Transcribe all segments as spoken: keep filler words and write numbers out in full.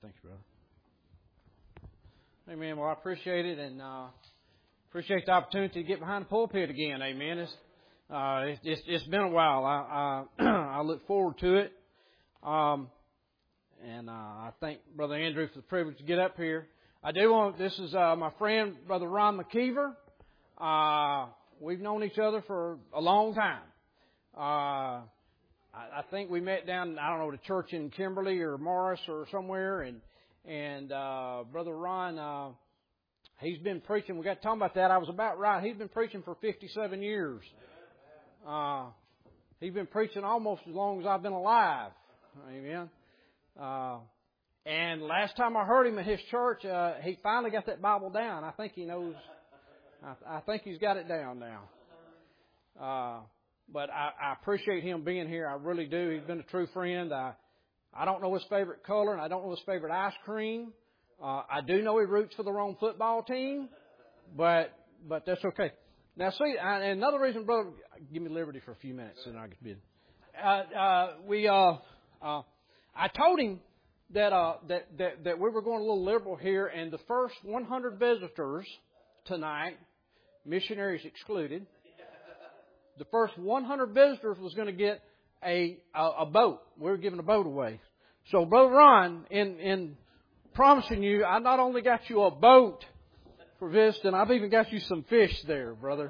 Thank you, brother. Amen. Well, I appreciate it, and uh, appreciate the opportunity to get behind the pulpit again. Amen. It's uh, it's, it's, it's been a while. I I, I look forward to it, um, and uh, I thank Brother Andrew for the privilege to get up here. I do want. This is uh, my friend, Brother Ron McKeever. Uh, we've known each other for a long time. Uh, I, I think we met down, I don't know, the church in Kimberly or Morris or somewhere, and and uh, Brother Ron, uh, he's been preaching. We got to talk about that. I was about right. He's been preaching for fifty-seven years. Uh, he's been preaching almost as long as I've been alive. Amen. Uh, and last time I heard him at his church, uh, he finally got that Bible down. I think he knows. I, I think he's got it down now. Uh, but I, I appreciate him being here. I really do. He's been a true friend. I, I don't know his favorite color, and I don't know his favorite ice cream. Uh, I do know he roots for the wrong football team, but but that's okay. Now, see, I, another reason, brother, give me liberty for a few minutes, and I get bid. Uh, uh, we, uh, uh, I told him that, uh, that that that we were going a little liberal here, and the first one hundred visitors tonight, missionaries excluded, the first one hundred visitors was going to get a, a a boat. We were giving a boat away. So, Brother Ron, in in promising you, I not only got you a boat for visiting, I've even got you some fish there, brother.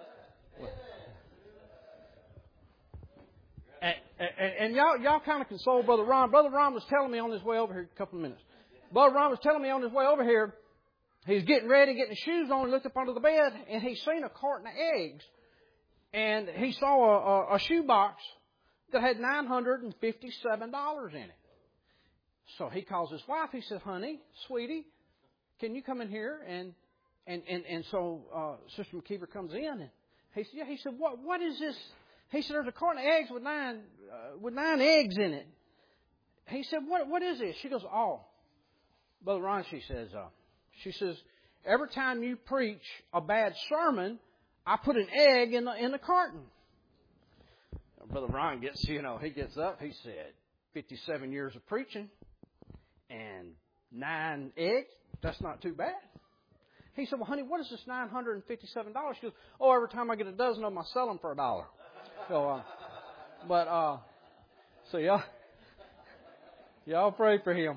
And, and, and y'all y'all kind of console Brother Ron. Brother Ron was telling me on his way over here a couple of minutes. Brother Ron was telling me on his way over here, he's getting ready, getting his shoes on, and looked up under the bed, and he seen a carton of eggs. And he saw a, a, a shoebox that had nine hundred fifty-seven dollars in it. So he calls his wife. He said, "Honey, sweetie, can you come in here?" And and and, and so uh, Sister McKeever comes in, and he said, "Yeah." He said, "What what is this?" He said, "There's a carton of eggs with nine uh, with nine eggs in it." He said, "What what is this?" She goes, "Oh, Brother Ron," she says, uh, she says, "Every time you preach a bad sermon, I put an egg in the in the carton." Brother Ron gets, you know, he gets up. He said, fifty-seven years of preaching and nine eggs. That's not too bad. He said, "Well, honey, what is this nine hundred fifty-seven dollars?" She goes, "Oh, every time I get a dozen of them, I sell them for a dollar." So, uh, but uh, so y'all, y'all pray for him.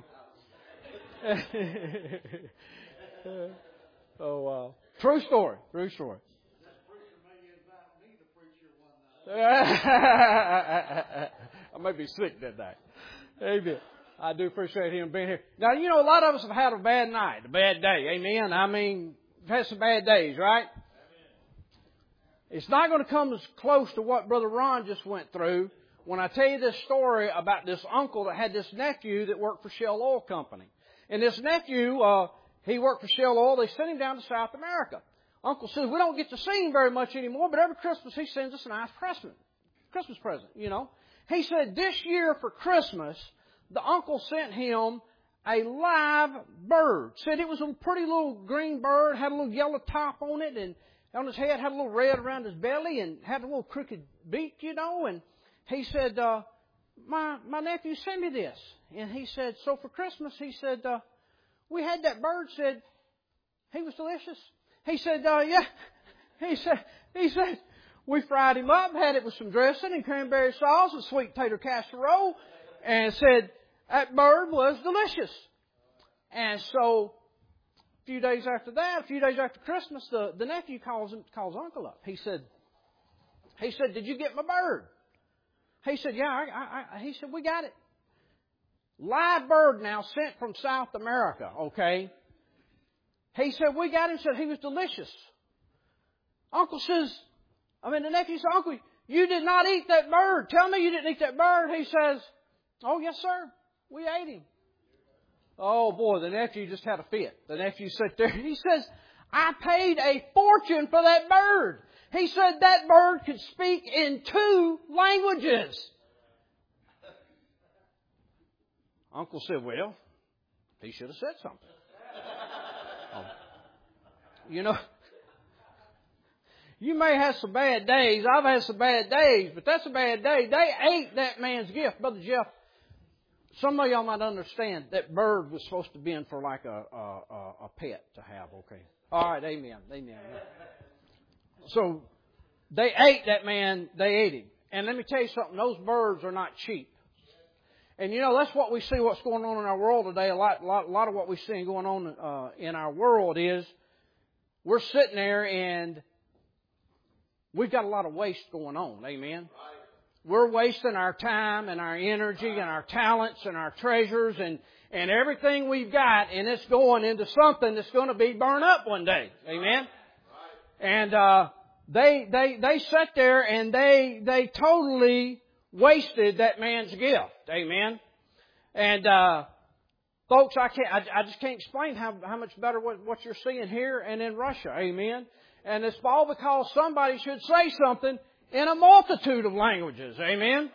oh, uh, true story, true story. I may be sick that night. Amen. I do appreciate him being here. Now, you know, a lot of us have had a bad night, a bad day. Amen. I mean, we've had some bad days, right? Amen. It's not going to come as close to what Brother Ron just went through when I tell you this story about this uncle that had this nephew that worked for Shell Oil Company. And this nephew, uh, he worked for Shell Oil. They sent him down to South America. Uncle says, we don't get to see him very much anymore, but every Christmas he sends us a nice present, Christmas present, you know. He said this year for Christmas, the uncle sent him a live bird. Said it was a pretty little green bird, had a little yellow top on it, and on his head had a little red around his belly, and had a little crooked beak, you know. And he said, uh, my my nephew sent me this. And he said, so for Christmas, he said, uh, we had that bird, said he was delicious. He said, uh, yeah, he said, he said, we fried him up, had it with some dressing and cranberry sauce and sweet potato casserole, and said that bird was delicious. And so a few days after that, a few days after Christmas, the, the nephew calls him, calls Uncle up. He said, he said, did you get my bird? He said, yeah, I, I, I, he said, we got it. Live bird now sent from South America, okay? He said, we got him, said he was delicious. Uncle says, I mean, the nephew said, Uncle, you did not eat that bird. Tell me you didn't eat that bird. He says, oh, yes, sir. We ate him. Oh, boy, the nephew just had a fit. The nephew sat there. He says, I paid a fortune for that bird. He said that bird could speak in two languages. Uncle said, well, he should have said something. Oh. You know, you may have some bad days. I've had some bad days, but that's a bad day. They ate that man's gift. Brother Jeff Some of y'all might understand that bird was supposed to be in for like a, a, a, a pet to have, okay? All right, amen, amen. So they ate that man, they ate him. And let me tell you something, those birds are not cheap. And you know, that's what we see what's going on in our world today. A lot, lot, a lot of what we see going on uh, in our world is we're sitting there and we've got a lot of waste going on, amen? We're wasting our time and our energy and our talents and our treasures and, and everything we've got, and it's going into something that's going to be burned up one day. Amen? And uh, they they they sat there and they they totally wasted that man's gift. Amen? And uh, folks, I can't I, I just can't explain how how much better what, what you're seeing here and in Russia. Amen? And it's all because somebody should say something in a multitude of languages. Amen?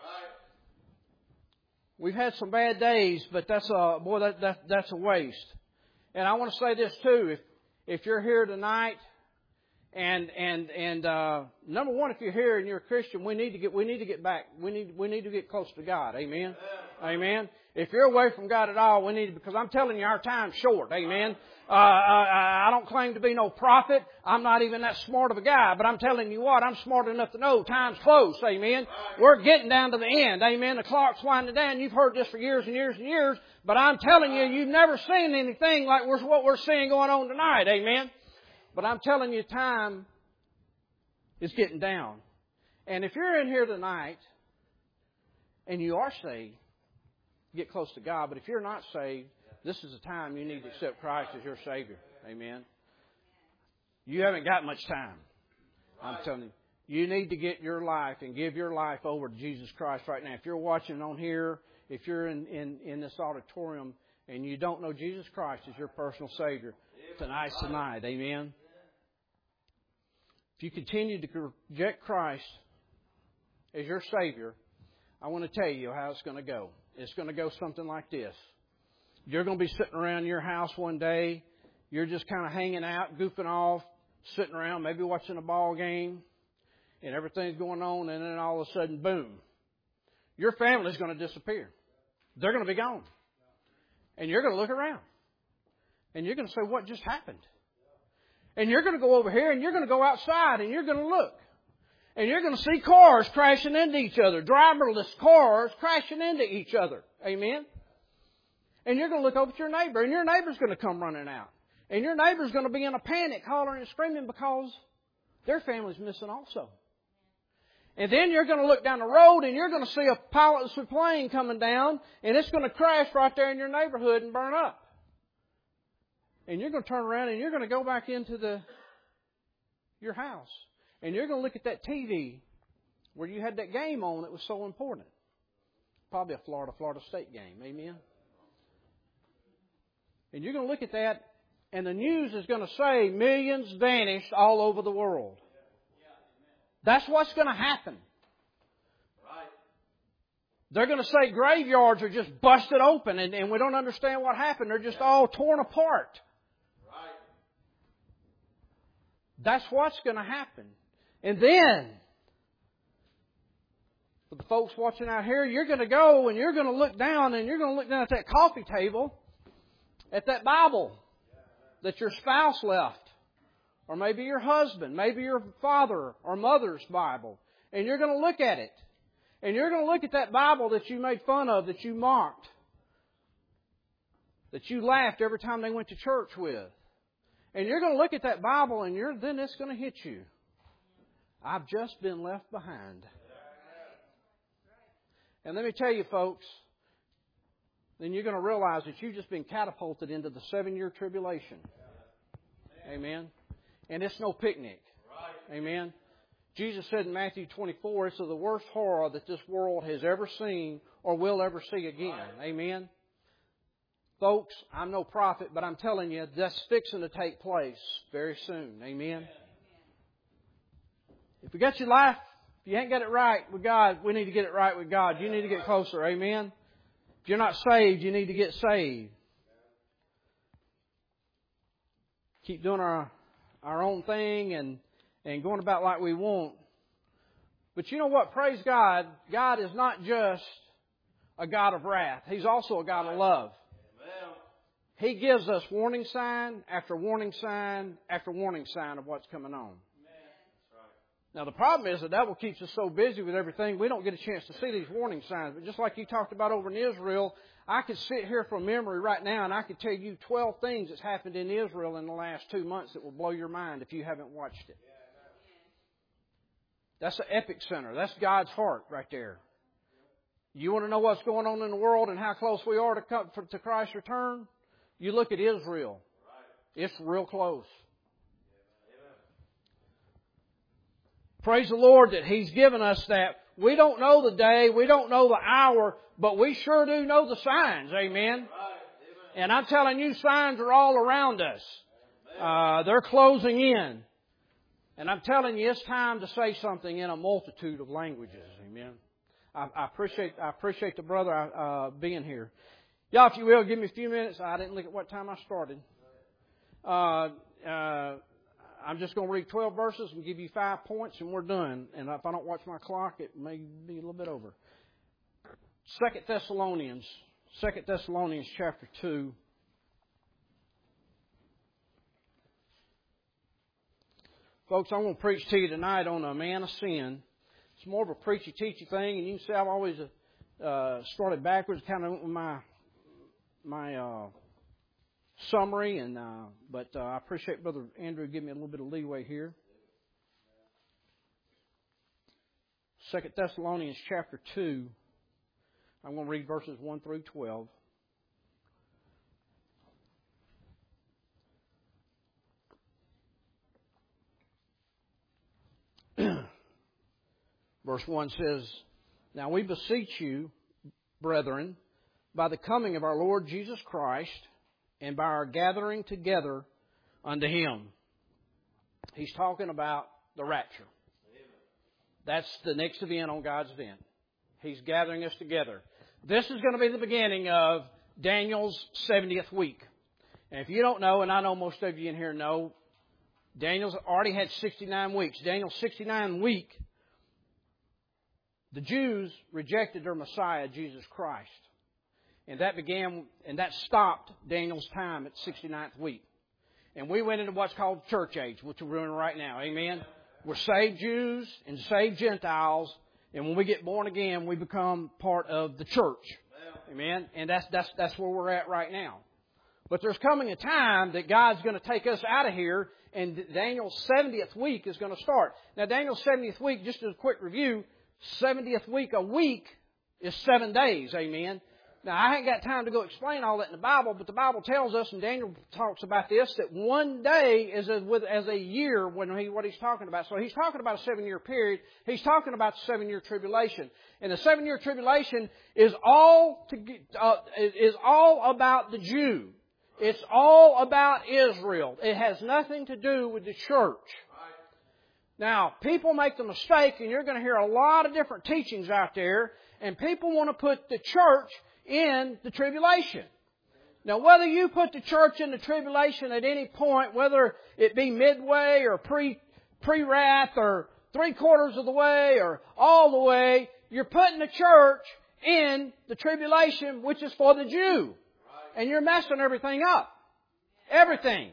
We've had some bad days, but that's a, boy, that, that, that's a waste. And I want to say this too. If, if you're here tonight and, and, and, uh, number one, if you're here and you're a Christian, we need to get, we need to get back. We need, we need to get close to God. Amen? Amen. Amen. If you're away from God at all, we need to, because I'm telling you, our time's short. Amen. Uh, I, I don't claim to be no prophet. I'm not even that smart of a guy, but I'm telling you what, I'm smart enough to know time's close. Amen. We're getting down to the end. Amen. The clock's winding down. You've heard this for years and years and years, but I'm telling you, you've never seen anything like what we're seeing going on tonight. Amen. But I'm telling you, time is getting down. And if you're in here tonight and you are saved, get close to God. But if you're not saved, this is the time you need to accept Christ as your Savior. Amen. You haven't got much time. I'm telling you. You need to get your life and give your life over to Jesus Christ right now. If you're watching on here, if you're in, in, in this auditorium and you don't know Jesus Christ as your personal Savior, tonight's tonight. Amen. If you continue to reject Christ as your Savior, I want to tell you how it's going to go. It's going to go something like this. You're going to be sitting around your house one day. You're just kind of hanging out, goofing off, sitting around, maybe watching a ball game, and everything's going on, and then all of a sudden, boom, your family's going to disappear. They're going to be gone. And you're going to look around. And you're going to say, what just happened? And you're going to go over here, and you're going to go outside, and you're going to look. And you're going to see cars crashing into each other, driverless cars crashing into each other. Amen? And you're going to look over at your neighbor, and your neighbor's going to come running out. And your neighbor's going to be in a panic, hollering and screaming because their family's missing also. And then you're going to look down the road, and you're going to see a pilotless plane coming down, and it's going to crash right there in your neighborhood and burn up. And you're going to turn around, and you're going to go back into the your house. And you're going to look at that T V where you had that game on that was so important. Probably a Florida, Florida State game. Amen? And you're going to look at that, and the news is going to say millions vanished all over the world. That's what's going to happen. They're going to say graveyards are just busted open, and, and we don't understand what happened. They're just all torn apart. That's what's going to happen. And then, for the folks watching out here, you're going to go and you're going to look down and you're going to look down at that coffee table, at that Bible that your spouse left, or maybe your husband, maybe your father or mother's Bible, and you're going to look at it. And you're going to look at that Bible that you made fun of, that you mocked, that you laughed every time they went to church with. And you're going to look at that Bible and you're then it's going to hit you. I've just been left behind. And let me tell you, folks, then you're going to realize that you've just been catapulted into the seven-year tribulation. Amen. And it's no picnic. Amen. Jesus said in Matthew twenty-four, it's of the worst horror that this world has ever seen or will ever see again. Amen. Folks, I'm no prophet, but I'm telling you, that's fixing to take place very soon. Amen. If you got your life, if you ain't got it right with God, we need to get it right with God. You need to get closer. Amen. If you're not saved, you need to get saved. Keep doing our, our own thing and, and going about like we want. But you know what? Praise God. God is not just a God of wrath. He's also a God of love. He gives us warning sign after warning sign after warning sign of what's coming on. Now, the problem is the devil keeps us so busy with everything, we don't get a chance to see these warning signs. But just like you talked about over in Israel, I could sit here from memory right now and I could tell you twelve things that's happened in Israel in the last two months that will blow your mind if you haven't watched it. That's the epic center. That's God's heart right there. You want to know what's going on in the world and how close we are to, come, to Christ's return? You look at Israel. It's real close. Praise the Lord that He's given us that. We don't know the day, we don't know the hour, but we sure do know the signs. Amen. And I'm telling you, signs are all around us. Uh, they're closing in. And I'm telling you, it's time to say something in a multitude of languages. Amen. I, I appreciate I appreciate the brother uh, being here. Y'all, if you will, give me a few minutes. I didn't look at what time I started. Uh, uh, I'm just going to read twelve verses and give you five points, and we're done. And if I don't watch my clock, it may be a little bit over. Second Thessalonians, Second Thessalonians chapter two. Folks, I'm going to preach to you tonight on a man of sin. It's more of a preachy-teachy thing, and you can see I've always uh, started backwards, kind of with my my uh, summary, and uh, but uh, I appreciate Brother Andrew giving me a little bit of leeway here. Second Thessalonians chapter two. I'm going to read verses one through twelve. Verse one says, "Now we beseech you, brethren, by the coming of our Lord Jesus Christ, and by our gathering together unto Him." He's talking about the rapture. That's the next event on God's event. He's gathering us together. This is going to be the beginning of Daniel's seventieth week. And if you don't know, and I know most of you in here know, Daniel's already had sixty-nine weeks. Daniel's sixty-nine week, the Jews rejected their Messiah, Jesus Christ. And that began, and that stopped Daniel's time at sixty-ninth week. And we went into what's called the church age, which we're in right now. Amen? We're saved Jews and saved Gentiles. And when we get born again, we become part of the church. Amen? And that's, that's, that's where we're at right now. But there's coming a time that God's going to take us out of here, and Daniel's seventieth week is going to start. Now, Daniel's seventieth week, just as a quick review, seventieth week, a week is seven days. Amen? Now, I haven't got time to go explain all that in the Bible, but the Bible tells us, and Daniel talks about this, that one day is as, with, as a year when he, what he's talking about. So he's talking about a seven-year period. He's talking about the seven-year tribulation. And the seven-year tribulation is all to, uh, is all about the Jew. It's all about Israel. It has nothing to do with the church. Now, people make the mistake, and you're going to hear a lot of different teachings out there, and people want to put the church in the tribulation. Now, whether you put the church in the tribulation at any point, whether it be midway or pre, pre-wrath or three quarters of the way or all the way, you're putting the church in the tribulation, which is for the Jew. And you're messing everything up. Everything.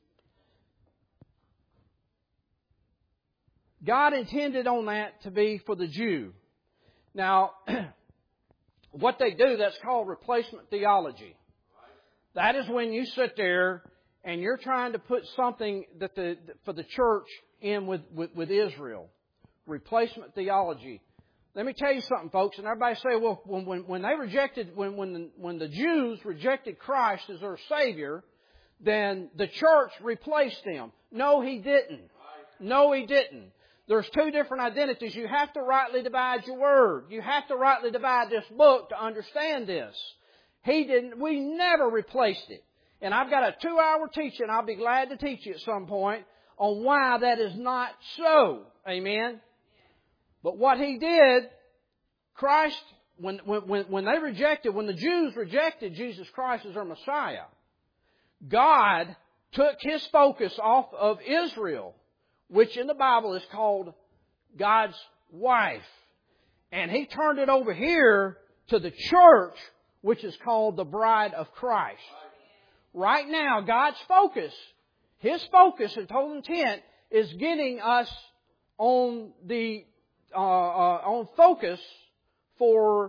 God intended on that to be for the Jew. Now, what they do, that's called replacement theology. That is when you sit there and you're trying to put something that the for the church in with, with, with Israel. Replacement theology. Let me tell you something, folks. And everybody say, well, when, when, when they rejected, when, when, the, when the Jews rejected Christ as their Savior, then the church replaced Him. No, He didn't. No, He didn't. There's two different identities. You have to rightly divide your word. You have to rightly divide this book to understand this. He didn't, we never replaced it. And I've got a two-hour teaching, I'll be glad to teach you at some point, on why that is not so. Amen? But what He did, Christ, when, when, when they rejected, when the Jews rejected Jesus Christ as their Messiah, God took His focus off of Israel, which in the Bible is called God's wife. And He turned it over here to the church, which is called the bride of Christ. Right now, God's focus, His focus and total intent is getting us on the uh, uh, on focus for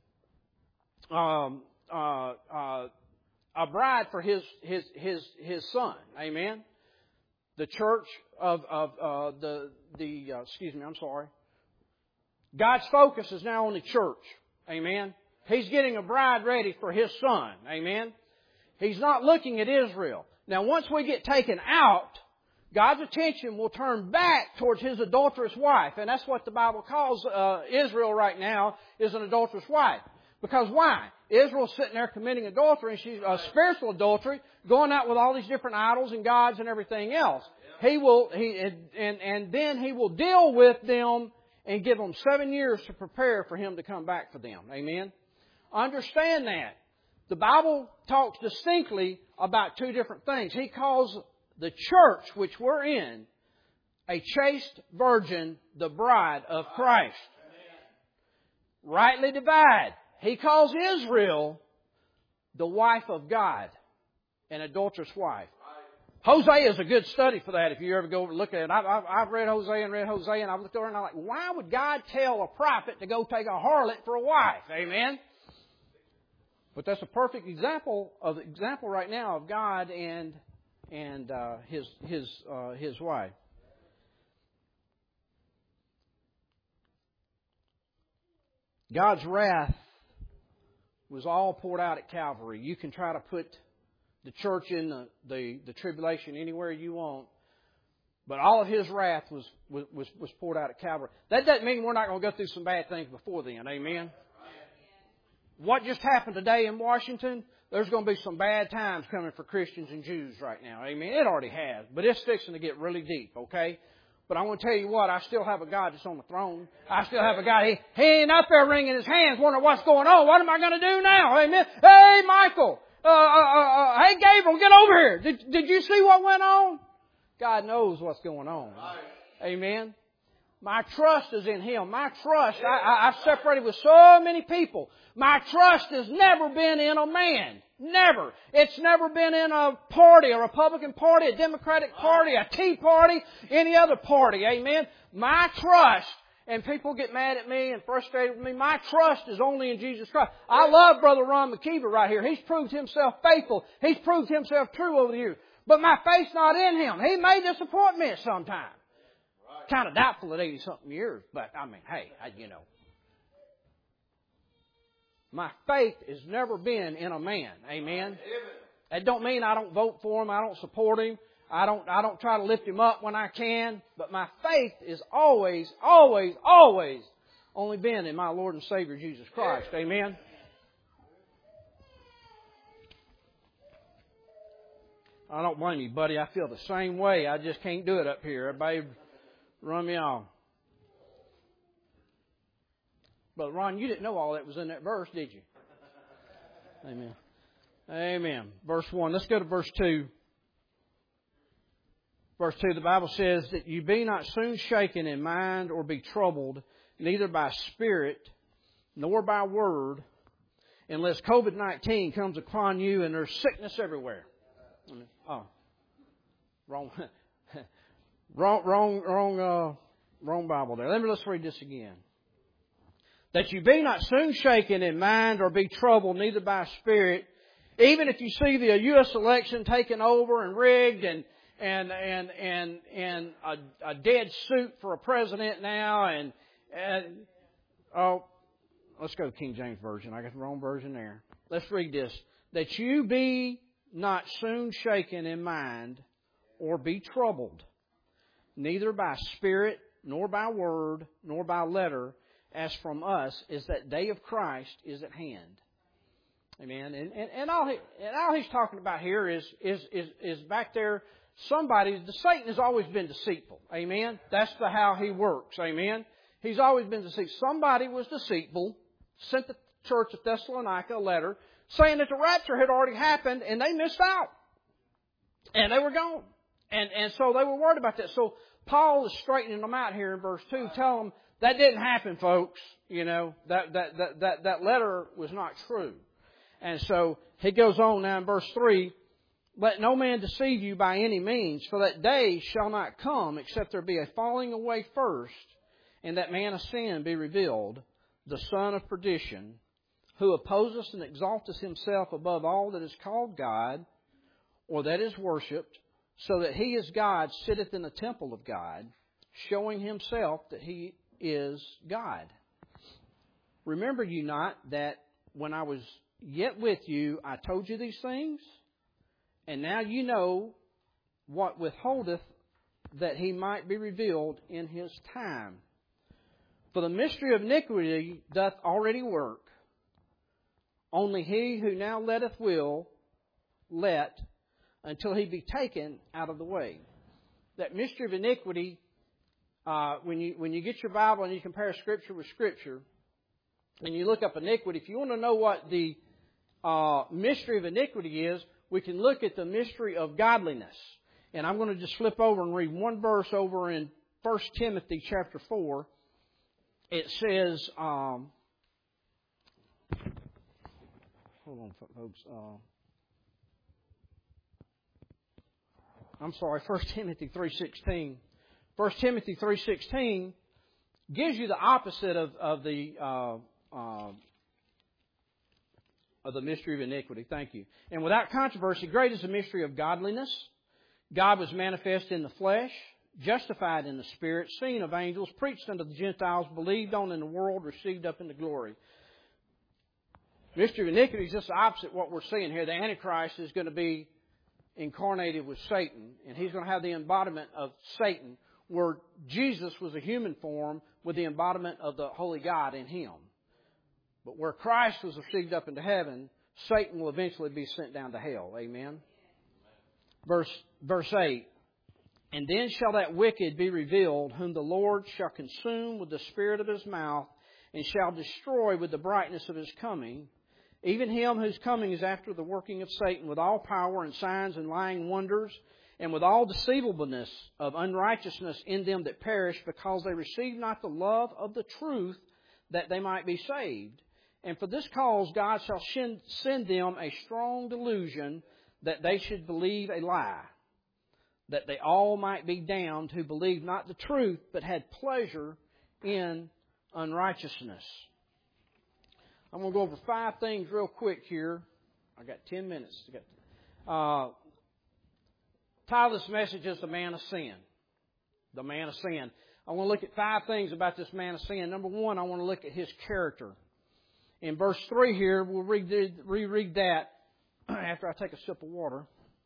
um, uh, uh, a bride for His His His His Son. Amen. The church of of uh, the the uh, excuse me, I'm sorry. God's focus is now on the church. Amen. He's getting a bride ready for His Son. Amen. He's not looking at Israel. Now, once we get taken out, God's attention will turn back towards His adulterous wife. And that's what the Bible calls uh, Israel right now, is an adulterous wife. Because why? Israel's sitting there committing adultery, and she's uh, spiritual adultery, going out with all these different idols and gods and everything else. He will, he and and then He will deal with them and give them seven years to prepare for Him to come back for them. Amen. Understand that. The Bible talks distinctly about two different things. He calls the church, which we're in, a chaste virgin, the bride of Christ. Rightly divide. He calls Israel the wife of God, an adulterous wife. Hosea is a good study for that if you ever go over and look at it. I've, I've, I've read Hosea and read Hosea, and I've looked over and I'm like, why would God tell a prophet to go take a harlot for a wife? Amen? But that's a perfect example of example right now of God and and uh, his his uh, his wife. God's wrath was all poured out at Calvary. You can try to put the church in the, the, the tribulation anywhere you want, but all of His wrath was, was, was poured out at Calvary. That doesn't mean we're not going to go through some bad things before then. Amen? What just happened today in Washington, there's going to be some bad times coming for Christians and Jews right now. Amen? It already has, but it's fixing to get really deep, okay? But I want to tell you what, I still have a God that's on the throne. I still have a God. He, he ain't up there wringing His hands wondering what's going on. What am I going to do now? Amen? Hey, Michael. Uh, uh, uh, hey, Gabriel, get over here. Did, did you see what went on? God knows what's going on. Amen? My trust is in Him. My trust, I, I, I've separated with so many people. My trust has never been in a man. Never. It's never been in a party, a Republican Party, a Democratic Party, a Tea Party, any other party. Amen? My trust, and people get mad at me and frustrated with me, my trust is only in Jesus Christ. I love Brother Ron McKeever right here. He's proved himself faithful. He's proved himself true over the years. But my faith's not in him. He may disappoint me at some time. Kind of doubtful at eighty-something years, but I mean, hey, I, you know. My faith has never been in a man. Amen. That don't mean I don't vote for him. I don't support him. I don't, I don't try to lift him up when I can. But my faith is always, always, always only been in my Lord and Savior Jesus Christ. Amen. I don't blame you, buddy. I feel the same way. I just can't do it up here. Everybody run me off. But Ron, you didn't know all that was in that verse, did you? Amen. Amen. Verse one. Let's go to verse two. Verse two, the Bible says that you be not soon shaken in mind or be troubled, neither by spirit nor by word, unless COVID nineteen comes upon you and there's sickness everywhere. Oh, wrong, wrong, wrong, wrong, uh, wrong Bible there. Let me let's read this again. That you be not soon shaken in mind or be troubled, neither by spirit. Even if you see the U S election taken over and rigged and and and and and a, a dead suit for a president now, and, and oh, let's go to King James Version. I got the wrong version there. Let's read this. That you be not soon shaken in mind or be troubled, neither by spirit, nor by word, nor by letter, as from us, is that day of Christ is at hand. Amen. And and, and all he, and all he's talking about here is is is is back there. Somebody, the Satan has always been deceitful. Amen. That's the how he works. Amen. He's always been deceitful. Somebody was deceitful, sent the church of Thessalonica a letter saying that the rapture had already happened and they missed out. And they were gone. And and so they were worried about that. So Paul is straightening them out here in verse two, telling them That didn't happen, folks. You know, that, that, that, that, that letter was not true. And so he goes on now in verse three, let no man deceive you by any means, for that day shall not come except there be a falling away first, and that man of sin be revealed, the son of perdition, who opposeth and exalteth himself above all that is called God, or that is worshipped, so that he as God sitteth in the temple of God, showing himself that he is God. Remember you not that when I was yet with you, I told you these things? And now you know what withholdeth, that he might be revealed in his time. For the mystery of iniquity doth already work. Only he who now letteth will let until he be taken out of the way. That mystery of iniquity, uh, when you when you get your Bible and you compare Scripture with Scripture, and you look up iniquity, if you want to know what the uh, mystery of iniquity is, we can look at the mystery of godliness. And I'm going to just flip over and read one verse over in First Timothy chapter four. It says, um, hold on, folks. Uh, I'm sorry, First Timothy three sixteen. First Timothy three sixteen gives you the opposite of, of the uh, uh, of the mystery of iniquity. Thank you. And without controversy, great is the mystery of godliness. God was manifest in the flesh, justified in the Spirit, seen of angels, preached unto the Gentiles, believed on in the world, received up into glory. Mystery of iniquity is just the opposite of what we're seeing here. The Antichrist is going to be incarnated with Satan, and he's going to have the embodiment of Satan, where Jesus was a human form with the embodiment of the Holy God in him. But where Christ was received up into heaven, Satan will eventually be sent down to hell. Amen. Verse, verse eight. And then shall that wicked be revealed, whom the Lord shall consume with the spirit of his mouth, and shall destroy with the brightness of his coming, even him whose coming is after the working of Satan, with all power and signs and lying wonders, and with all deceivableness of unrighteousness in them that perish, because they receive not the love of the truth, that they might be saved. And for this cause God shall send them a strong delusion, that they should believe a lie, that they all might be damned who believed not the truth, but had pleasure in unrighteousness. I'm going to go over five things real quick here. I got ten minutes to get. Uh, title of this message is The Man of Sin. The Man of Sin. I want to look at five things about this man of sin. Number one, I want to look at his character. In verse three here, we'll read, reread that after I take a sip of water.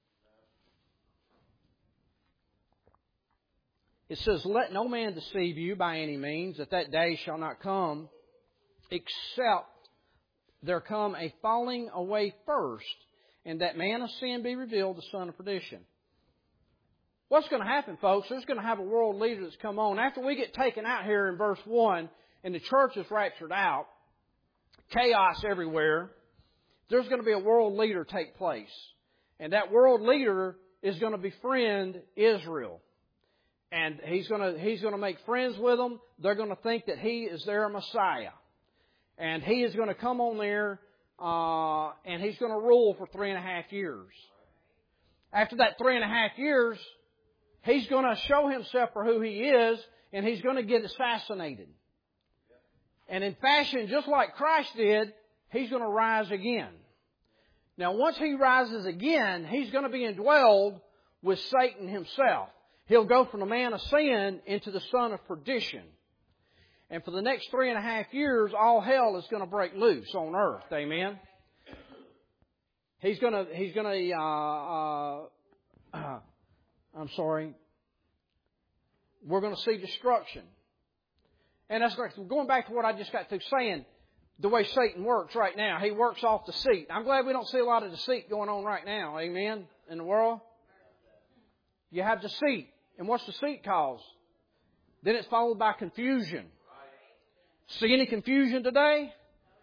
It says, let no man deceive you by any means, that that day shall not come, except there come a falling away first, and that man of sin be revealed, the son of perdition. What's going to happen, folks? There's going to have a world leader that's come on. After we get taken out here in verse one, and the church is raptured out, chaos everywhere, there's going to be a world leader take place. And that world leader is going to befriend Israel. And he's going to, he's going to make friends with them. They're going to think that he is their Messiah. And he is going to come on there, uh, and he's going to rule for three and a half years. After that three and a half years, he's going to show himself for who he is, and he's going to get assassinated. And in fashion, just like Christ did, he's going to rise again. Now, once he rises again, he's going to be indwelled with Satan himself. He'll go from the man of sin into the son of perdition. And for the next three and a half years, all hell is going to break loose on earth. Amen. He's going to, he's going to, uh, uh, I'm sorry. We're going to see destruction. And that's like, going back to what I just got through saying, the way Satan works right now. He works off deceit. I'm glad we don't see a lot of deceit going on right now. Amen. In the world. You have deceit. And what's deceit cause? Then it's followed by confusion. See any confusion today?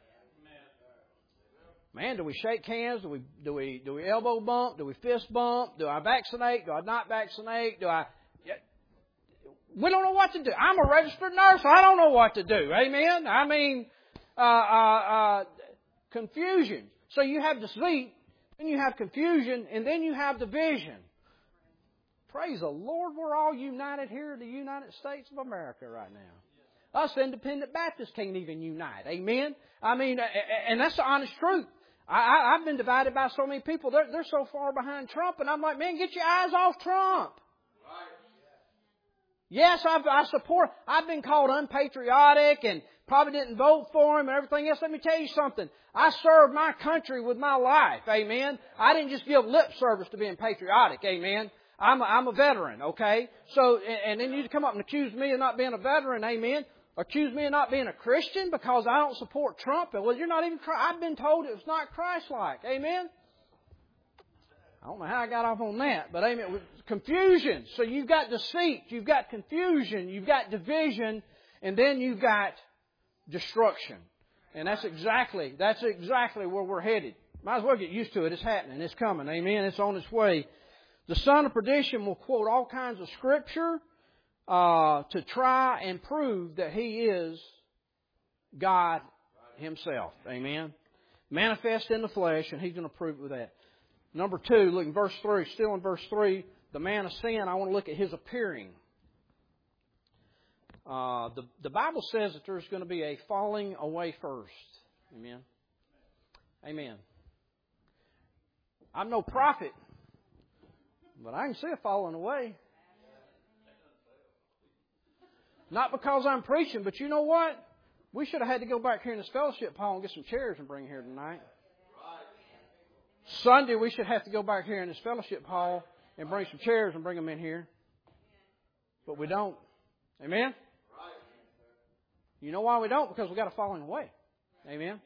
Man, do we shake hands? Do we do we do we elbow bump? Do we fist bump? Do I vaccinate? Do I not vaccinate? Do I? We don't know what to do. I'm a registered nurse. I don't know what to do. Amen? I mean, uh, uh, uh, confusion. So you have deceit, then you have confusion, and then you have division. Praise the Lord, we're all united here in the United States of America right now. Us independent Baptists can't even unite. Amen? I mean, and that's the honest truth. I, I, I've been divided by so many people. They're, they're so far behind Trump, and I'm like, man, get your eyes off Trump. Yes, I've, I support. I've been called unpatriotic and probably didn't vote for him and everything else. Let me tell you something. I served my country with my life. Amen. I didn't just give lip service to being patriotic. Amen. I'm a, I'm a veteran. Okay. So, and then you come up and accuse me of not being a veteran. Amen. Accuse me of not being a Christian because I don't support Trump. Well, you're not even. I've been told it's not Christ-like. Amen. I don't know how I got off on that, but amen. Confusion. So you've got deceit, you've got confusion, you've got division, and then you've got destruction. And that's exactly, that's exactly where we're headed. Might as well get used to it. It's happening. It's coming. Amen. It's on its way. The son of perdition will quote all kinds of scripture uh, to try and prove that he is God himself. Amen. Manifest in the flesh, and he's going to prove it with that. Number two, look in verse three, still in verse three, the man of sin, I want to look at his appearing. Uh, the, the Bible says that there's going to be a falling away first. Amen. Amen. I'm no prophet, but I can see a falling away. Not because I'm preaching, but you know what? We should have had to go back here in this fellowship hall and get some chairs and bring here tonight. Sunday, we should have to go back here in this fellowship hall and bring some chairs and bring them in here. But we don't. Amen? You know why we don't? Because we got a falling away. Amen?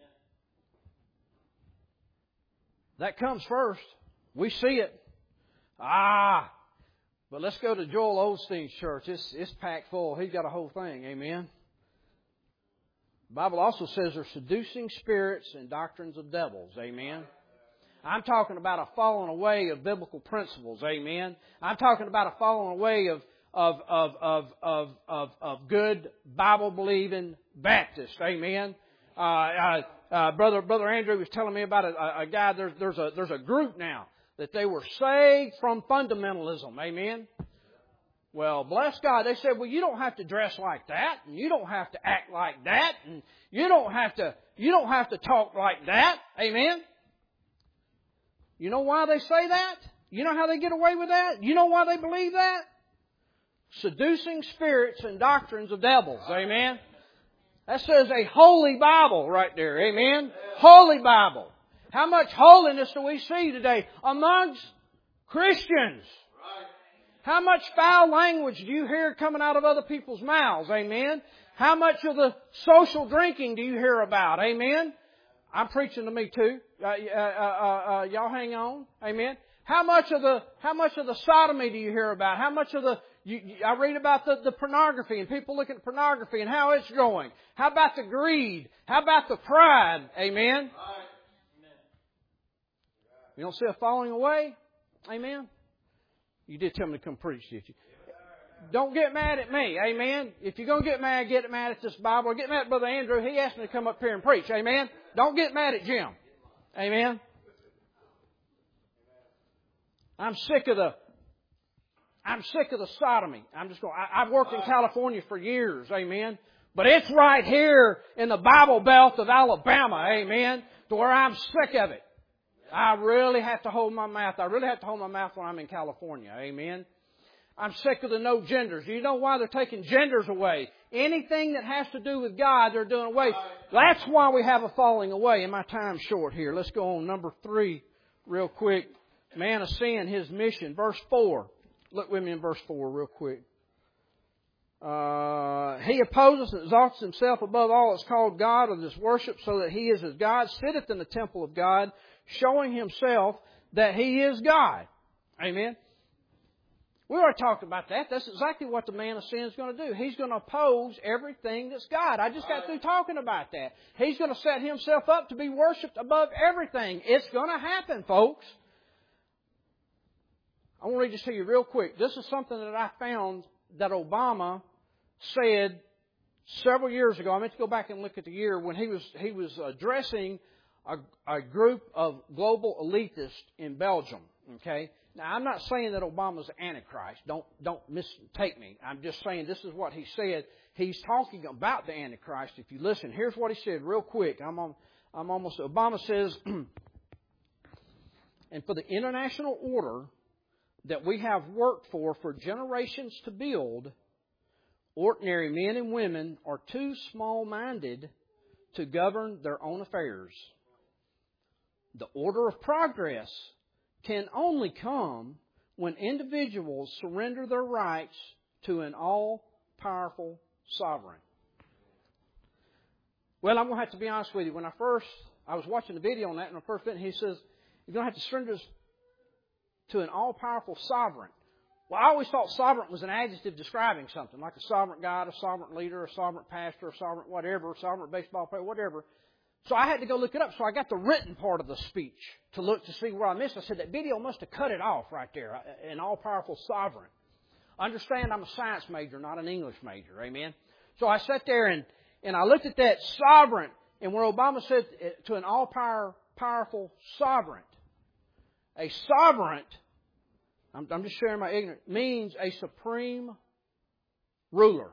That comes first. We see it. Ah! But let's go to Joel Osteen's church. It's, it's packed full. He's got a whole thing. Amen? The Bible also says there's seducing spirits and doctrines of devils. Amen? I'm talking about a falling away of biblical principles. Amen. I'm talking about a falling away of of of of of of, of good Bible believing Baptists. Amen. Uh, uh, uh, brother brother Andrew was telling me about a, a guy. There's there's a there's a group now that they were saved from fundamentalism. Amen. Well, bless God. They said, well, you don't have to dress like that, and you don't have to act like that, and you don't have to you don't have to talk like that. Amen. You know why they say that? You know how they get away with that? You know why they believe that? Seducing spirits and doctrines of devils. Amen. That says a holy Bible right there. Amen. Holy Bible. How much holiness do we see today amongst Christians? How much foul language do you hear coming out of other people's mouths? Amen. How much of the social drinking do you hear about? Amen. I'm preaching to me too. Uh, uh, uh, uh, y'all hang on. Amen. How much of the how much of the sodomy do you hear about? How much of the you, you, I read about the, the pornography and people looking at pornography and how it's growing. How about the greed? How about the pride? Amen. You don't see a falling away? Amen. You did tell me to come preach, did you? Don't get mad at me. Amen. If you're going to get mad, get mad at this Bible. Or get mad at Brother Andrew. He asked me to come up here and preach. Amen. Don't get mad at Jim. Amen. I'm sick of the, I'm sick of the sodomy. I'm just going, I, I've worked in California for years. Amen. But it's right here in the Bible Belt of Alabama. Amen. To where I'm sick of it. I really have to hold my mouth. I really have to hold my mouth when I'm in California. Amen. I'm sick of the no genders. You know why they're taking genders away? Anything that has to do with God, they're doing away. That's why we have a falling away. And my time's short here. Let's go on number three real quick. Man of sin, his mission. Verse four. Look with me in verse four real quick. Uh, he opposes and exalts himself above all that's called God or this worship, so that he is as God, sitteth in the temple of God, showing himself that he is God. Amen. We already talked about that. That's exactly what the man of sin is going to do. He's going to oppose everything that's God. I just got through talking about that. He's going to set himself up to be worshipped above everything. It's going to happen, folks. I want to read this to you real quick. This is something that I found that Obama said several years ago. I meant to go back and look at the year when he was he was addressing a, a group of global elitists in Belgium. Okay. Now I'm not saying that Obama's Antichrist. Don't don't mistake me. I'm just saying this is what he said. He's talking about the Antichrist. If you listen, here's what he said real quick. I'm on. I'm almost. Obama says, and for the international order that we have worked for for generations to build, ordinary men and women are too small-minded to govern their own affairs. The order of progress can only come when individuals surrender their rights to an all-powerful sovereign. Well, I'm going to have to be honest with you. When I first, I was watching the video on that, and I first went, he says, you're going to have to surrender to an all-powerful sovereign. Well, I always thought sovereign was an adjective describing something, like a sovereign God, a sovereign leader, a sovereign pastor, a sovereign whatever, a sovereign baseball player, whatever. So I had to go look it up. So I got the written part of the speech to look to see where I missed. I said, that video must have cut it off right there, an all-powerful sovereign. Understand, I'm a science major, not an English major. Amen? So I sat there and, and I looked at that sovereign, and where Obama said to an all-powerful sovereign. A sovereign, I'm, I'm just sharing my ignorance, means a supreme ruler.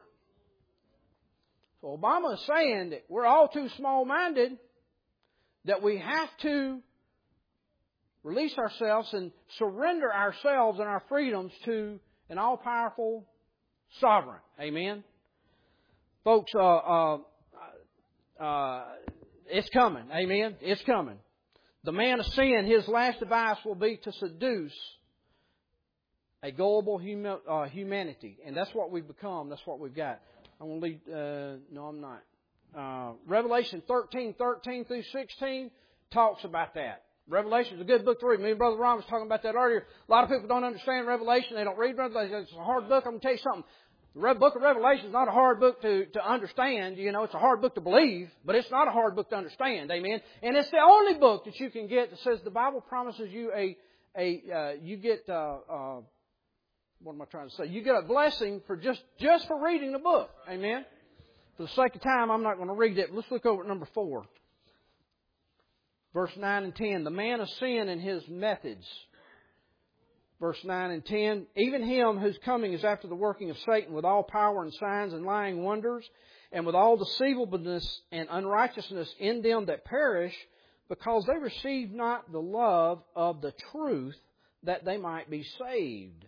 So Obama is saying that we're all too small-minded, that we have to release ourselves and surrender ourselves and our freedoms to an all-powerful sovereign. Amen? Folks, uh, uh, uh, it's coming. Amen? It's coming. The man of sin, his last device will be to seduce a gullible huma- uh, humanity. And that's what we've become. That's what we've got. I'm going to lead, uh, no, I'm not. Uh, Revelation thirteen, thirteen through sixteen talks about that. Revelation is a good book to read. Me and Brother Ron was talking about that earlier. A lot of people don't understand Revelation. They don't read Revelation. It's a hard book. I'm going to tell you something. The book of Revelation is not a hard book to, to understand. You know, it's a hard book to believe, but it's not a hard book to understand. Amen. And it's the only book that you can get that says the Bible promises you a, a, uh, you get, uh, uh, what am I trying to say? You get a blessing for just, just for reading the book. Amen. For the sake of time, I'm not going to read it. Let's look over at number four. Verse nine and ten. The man of sin and his methods. Verse nine and ten, even him whose coming is after the working of Satan with all power and signs and lying wonders, and with all deceivableness and unrighteousness in them that perish, because they receive not the love of the truth, that they might be saved.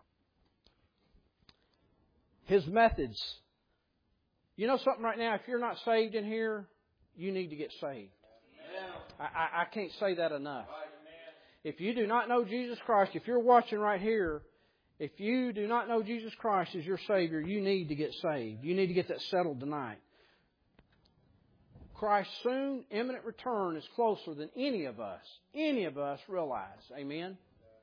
His methods. You know something right now, if you're not saved in here, you need to get saved. I, I, I can't say that enough. If you do not know Jesus Christ, if you're watching right here, if you do not know Jesus Christ as your Savior, you need to get saved. You need to get that settled tonight. Christ's soon, imminent return is closer than any of us, any of us realize. Amen?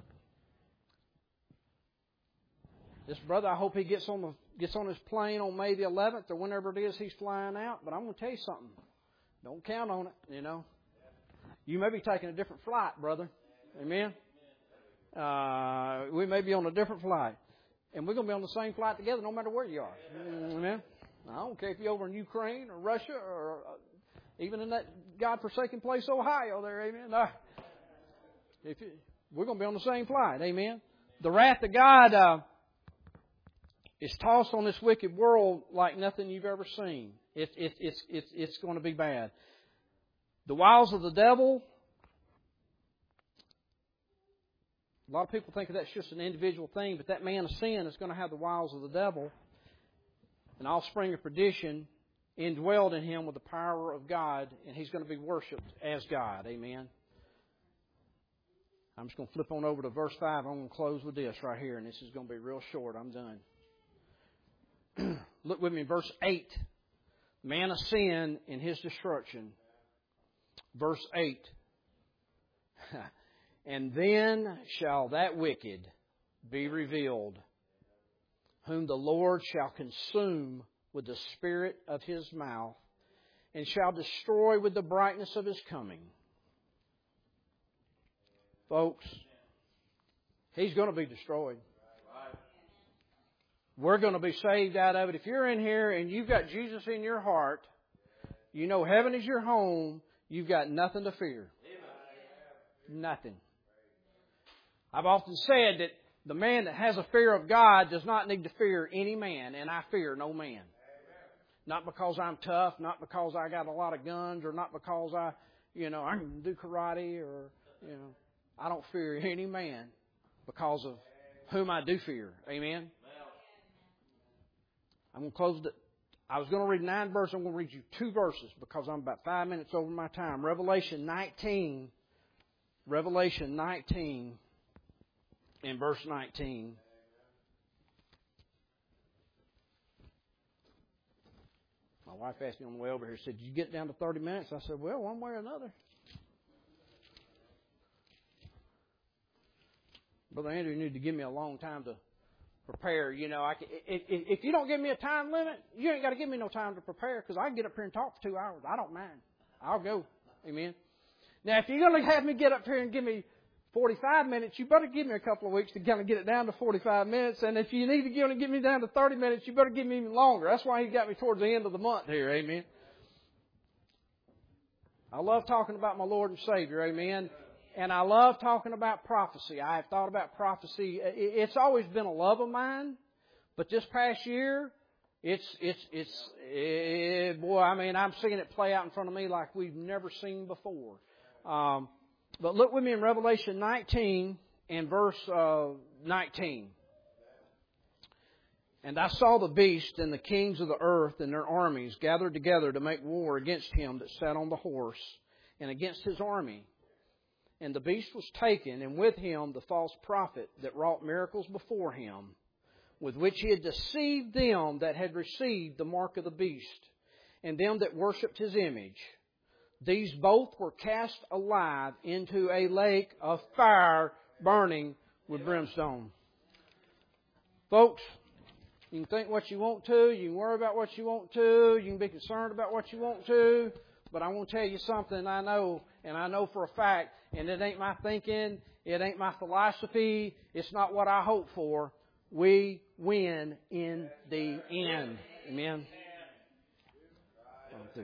This brother, I hope he gets on the gets on his plane on May the eleventh or whenever it is he's flying out. But I'm going to tell you something. Don't count on it, you know. You may be taking a different flight, brother. Amen? Uh, we may be on a different flight. And we're going to be on the same flight together no matter where you are. Amen? I don't care if you're over in Ukraine or Russia or uh, even in that God-forsaken place, Ohio there. Amen? Uh, if you, we're going to be on the same flight. Amen? The wrath of God uh, is tossed on this wicked world like nothing you've ever seen. It, it, it's, it's, it's going to be bad. The wiles of the devil. A lot of people think that's just an individual thing, but that man of sin is going to have the wiles of the devil, an offspring of perdition, indwelled in him with the power of God, and he's going to be worshipped as God. Amen. I'm just going to flip on over to verse five. I'm going to close with this right here, and this is going to be real short. I'm done. Look with me, verse eight. Man of sin in his destruction. Verse eight. And then shall that wicked be revealed, whom the Lord shall consume with the spirit of his mouth, and shall destroy with the brightness of his coming. Folks, he's going to be destroyed. We're going to be saved out of it. If you're in here and you've got Jesus in your heart, you know heaven is your home, you've got nothing to fear. Nothing. I've often said that the man that has a fear of God does not need to fear any man, and I fear no man. Not because I'm tough, not because I got a lot of guns, or not because I, you know, I can do karate, or, you know, I don't fear any man because of whom I do fear. Amen? I'm going to close it. I was going to read nine verses. I'm going to read you two verses because I'm about five minutes over my time. Revelation nineteen. Revelation nineteen. In verse nineteen. My wife asked me on the way over here, said, did you get down to thirty minutes? I said, well, one way or another. Brother Andrew needed to give me a long time to prepare. You know, I can, if you don't give me a time limit, you ain't got to give me no time to prepare because I can get up here and talk for two hours. I don't mind. I'll go. Amen. Now, if you're going to have me get up here and give me forty-five minutes, you better give me a couple of weeks to kind of get it down to forty-five minutes. And if you need to get, get me down to thirty minutes, you better give me even longer. That's why he got me towards the end of the month here. Amen. I love talking about my Lord and Savior. Amen. And I love talking about prophecy. I have thought about prophecy. It's always been a love of mine. But this past year, it's, it's, it's, it, boy, I mean, I'm seeing it play out in front of me like we've never seen before. Um, But look with me in Revelation nineteen and verse uh, nineteen. And I saw the beast and the kings of the earth and their armies gathered together to make war against him that sat on the horse and against his army. And the beast was taken, and with him the false prophet that wrought miracles before him, with which he had deceived them that had received the mark of the beast, and them that worshipped his image. These both were cast alive into a lake of fire burning with brimstone. Folks, you can think what you want to. You can worry about what you want to. You can be concerned about what you want to. But I want to tell you something I know, and I know for a fact, and it ain't my thinking. It ain't my philosophy. It's not what I hope for. We win in the end. Amen. One, two.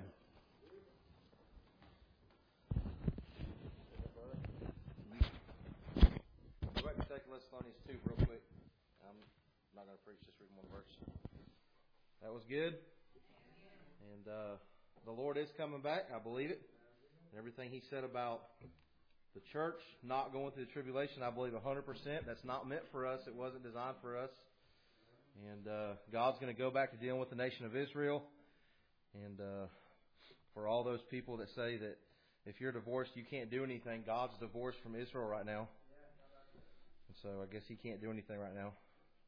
Thessalonians two real quick. I'm not going to preach, just read one verse. That was good. And uh, the Lord is coming back. I believe it. And everything He said about the church not going through the tribulation, I believe one hundred percent. That's not meant for us. It wasn't designed for us. And uh, God's going to go back to dealing with the nation of Israel. And uh, for all those people that say that if you're divorced, you can't do anything, God's divorced from Israel right now. So I guess he can't do anything right now.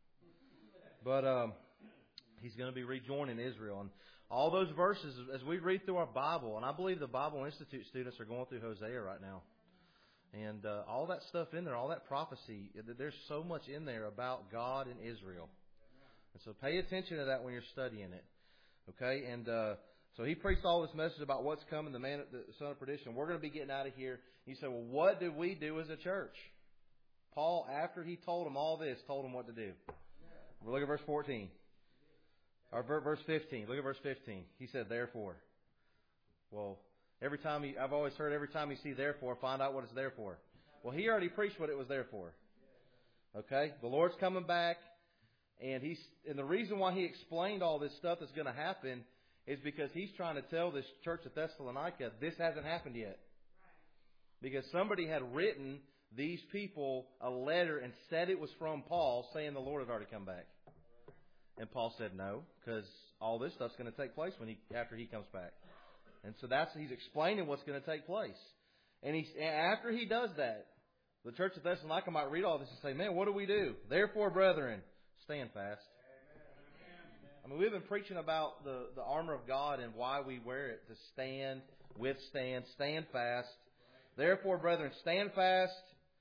But um, he's going to be rejoining Israel. And all those verses, as we read through our Bible, and I believe the Bible Institute students are going through Hosea right now. And uh, all that stuff in there, all that prophecy, there's so much in there about God and Israel. And so pay attention to that when you're studying it. Okay? And uh, so he preached all this message about what's coming, the man, the son of perdition. We're going to be getting out of here. You say, well, what do we do as a church? Paul, after he told them all this, told them what to do. We'll look at verse fourteen. Or verse fifteen. Look at verse fifteen. He said, therefore. Well, every time you, I've always heard every time you see therefore, find out what it's there for. Well, he already preached what it was there for. Okay? The Lord's coming back. And he's and the reason why he explained all this stuff that's going to happen is because he's trying to tell this church at Thessalonica, this hasn't happened yet. Because somebody had written these people a letter and said it was from Paul, saying the Lord had already come back. And Paul said no, because all this stuff's going to take place when he after he comes back. And so that's he's explaining what's going to take place. And he's after he does that, the church of Thessalonica might read all this and say, man, what do we do? Therefore, brethren, stand fast. I mean, we've been preaching about the, the armor of God and why we wear it, to stand, withstand, stand fast. Therefore, brethren, stand fast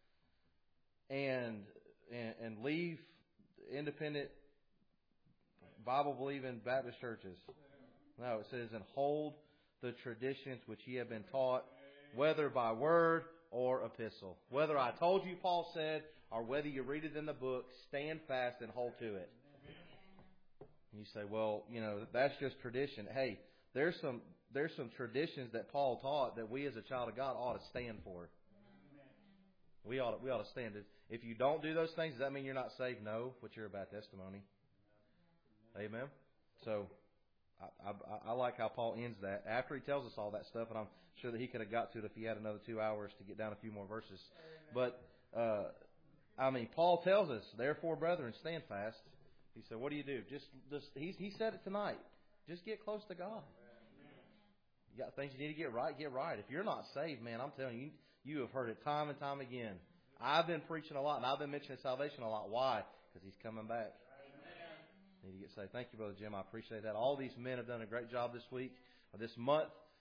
and and, and leave independent Bible-believing Baptist churches. No, it says, and hold the traditions which ye have been taught, whether by word or epistle. Whether I told you, Paul said, or whether you read it in the book, stand fast and hold to it. And you say, well, you know, that's just tradition. Hey, there's some there's some traditions that Paul taught that we as a child of God ought to stand for. We ought to, we ought to stand. If you don't do those things, does that mean you're not saved? No, but you're a bad testimony. Amen. So I, I, I like how Paul ends that after he tells us all that stuff, and I'm sure that he could have got to it if he had another two hours to get down a few more verses. But uh, I mean, Paul tells us, therefore, brethren, stand fast. He said, what do you do? Just, just he, he said it tonight. Just get close to God. You got things you need to get right, get right. If you're not saved, man, I'm telling you, you have heard it time and time again. I've been preaching a lot, and I've been mentioning salvation a lot. Why? Because He's coming back. Amen. Need to get saved. Thank you, Brother Jim. I appreciate that. All these men have done a great job this week, or this month.